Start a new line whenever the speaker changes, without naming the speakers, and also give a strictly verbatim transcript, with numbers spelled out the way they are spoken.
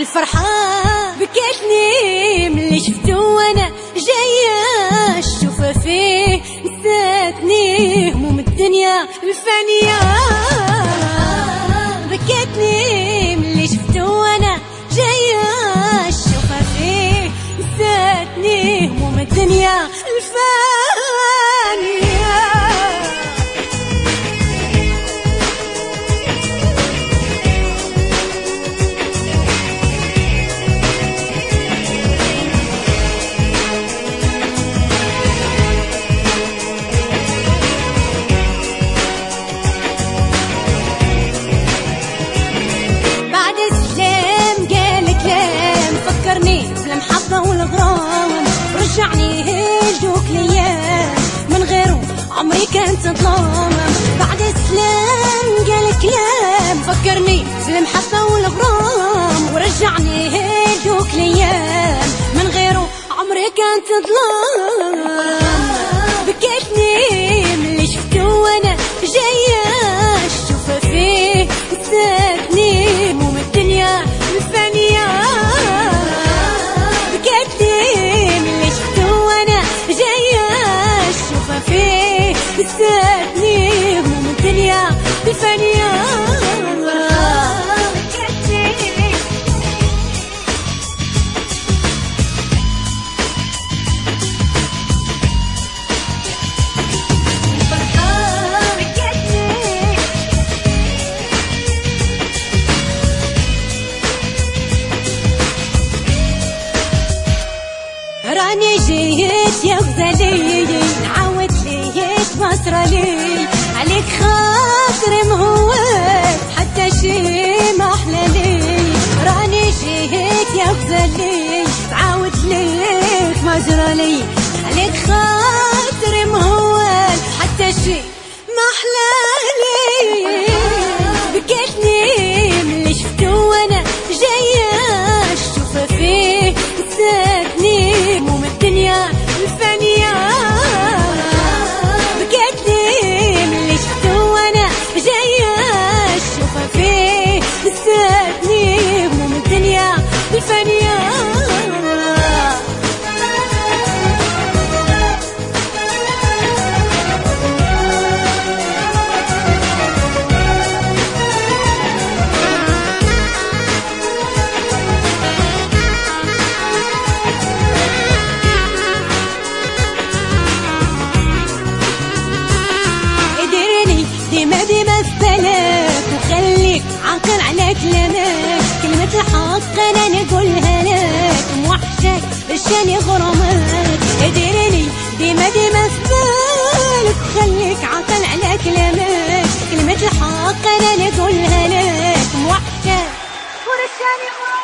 الفرحة بكتني ملي شفتو وانا جاية الشوفة فيه نساتني هموم الدنيا الفانية. بكتني ملي شفتو وانا جاية الشوفة فيه نساتني هموم الدنيا الفانية. والغرام رجعني هيجوك ليام من غيره عمري كانت ظلام. بعد السلام قال كلام فكرني في المحبة والغرام ورجعني هيجوك ليام من غيره عمري كانت ظلام. بكيتني ملي شفتو وانا جاية الشوفة فيه نساتني هموم الدنيا الفانية. نساتني هموم الدنيا الفانية. راني جيت يا غزالي نعاود ليك بصرة لي عليك خاطري مهوات حتى شي ما أحلى لي. راني جيت يا غزالي تعاود ليك مجرى لي عليك خاطري مهوات حتى شي ما أحلى لي. بكيتني ملي شفتو وانا جاية الشوفة فيه نساتني هموم الدنيا الفانية. بكيتني ملي شفتو وانا جاية الشوفة فيه نساتني هموم الدنيا الفانية. ديما ديما في بالك وخليك عاقل على كلامك. كلمة الحق انا نقولها لك موحشك الشاني غرامك. اديرني ديما ديما في بالك وخليك عاقل على كلامك. كلمة الحق انا نقولها لك موحشك الشاني غرامك.